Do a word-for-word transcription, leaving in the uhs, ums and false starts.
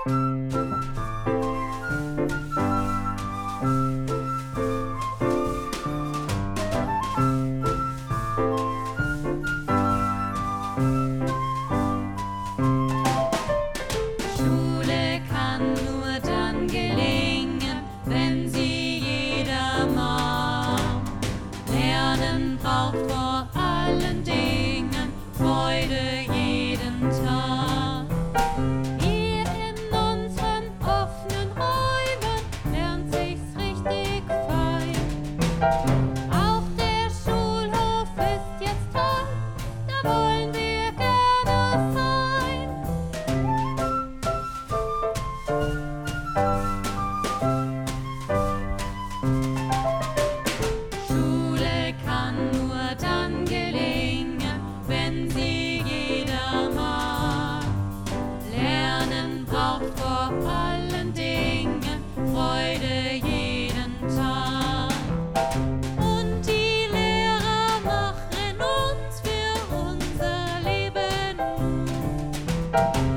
Schule kann nur dann gelingen, wenn sie jeder mag. Lernen braucht vor allen Dingen Freude jeden Tag. Hier in unseren offenen Räumen lernt sich's richtig fein. Auch der Schulhof ist jetzt toll, da wollen wir gerne sein. Schule kann nur dann gelingen, wenn sie jeder mag. Lernen braucht vor allen Dingen Freude jeden Tag. Und die Lehrer machen uns für unser Leben Mut.